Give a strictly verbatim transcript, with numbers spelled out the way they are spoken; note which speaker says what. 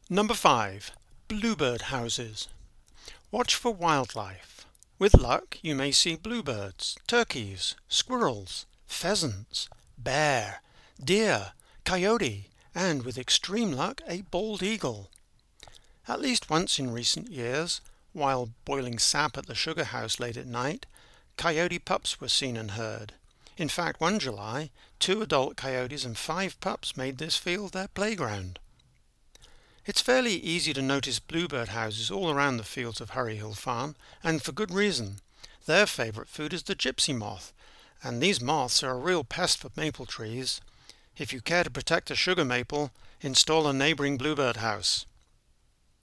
Speaker 1: Number five. Bluebird houses. Watch for wildlife. With luck you may see bluebirds, turkeys, squirrels, pheasants, bear, deer, coyote, and with extreme luck a bald eagle. At least once in recent years, while boiling sap at the sugar house late at night, coyote pups were seen and heard. In fact, one July, two adult coyotes and five pups made this field their playground. It's fairly easy to notice bluebird houses all around the fields of Hurry Hill Farm, and for good reason. Their favourite food is the gypsy moth, and these moths are a real pest for maple trees. If you care to protect a sugar maple, install a neighbouring bluebird house.